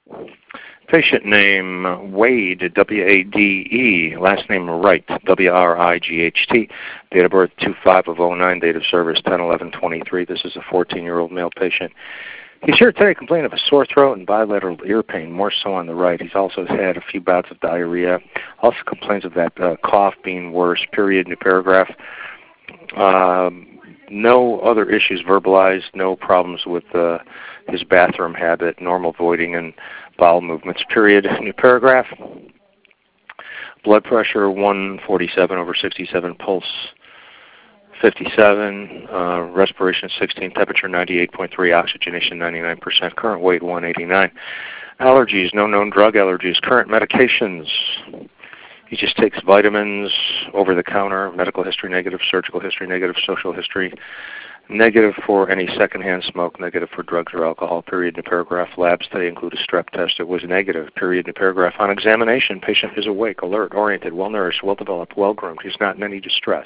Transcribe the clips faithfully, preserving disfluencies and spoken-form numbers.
Patient name Wade, W A D E, last name Wright, W R I G H T, date of birth two five of oh nine, date of service ten eleven twenty-three. This is a fourteen-year-old male patient. He's here today complaining of a sore throat and bilateral ear pain, more so on the right. He's also had a few bouts of diarrhea, also complains of that uh, cough being worse, period, new paragraph. Um, no other issues verbalized, no problems with uh, his bathroom habit, normal voiding and bowel movements, period, new paragraph. Blood pressure one forty-seven over sixty-seven, pulse fifty-seven, uh, respiration sixteen, temperature ninety-eight point three, oxygenation ninety-nine percent, current weight one eighty-nine. Allergies, no known drug allergies, current medications. He just takes vitamins, over-the-counter, medical history negative, surgical history negative, social history negative for any secondhand smoke, negative for drugs or alcohol, period, new paragraph. Labs today include a strep test. It was negative, period, new paragraph. On examination, patient is awake, alert, oriented, well-nourished, well-developed, well-groomed. He's not in any distress.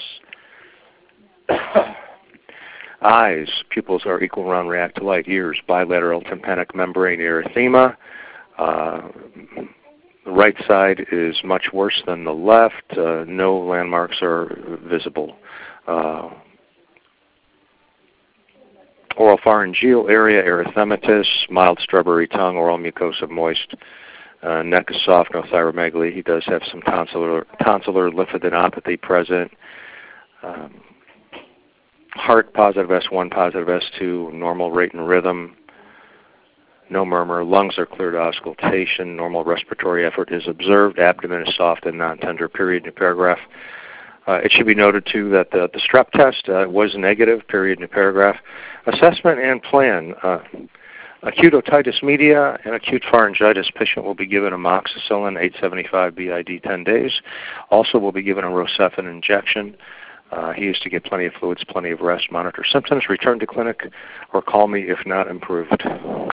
Eyes, pupils are equal round, react to light. Ears, bilateral tympanic membrane erythema. Uh, the right side is much worse than the left. Uh, no landmarks are visible. Uh, oropharyngeal area, erythematous, mild strawberry tongue, oral mucosa moist. Uh, neck is soft, no thyromegaly. He does have some tonsillar, tonsillar lymphadenopathy present. Um, Heart, positive S one, positive S two, normal rate and rhythm, no murmur. Lungs are clear to auscultation. Normal respiratory effort is observed. Abdomen is soft and non-tender, period, new paragraph. Uh, it should be noted, too, that the, the strep test uh, was negative, period, new paragraph. Assessment and plan. Uh, acute otitis media and acute pharyngitis. Patient will be given amoxicillin, eight seventy-five B I D, ten days. Also will be given a Rocephin injection. Uh, he is to get plenty of fluids, plenty of rest, monitor symptoms, return to clinic, or call me if not improved.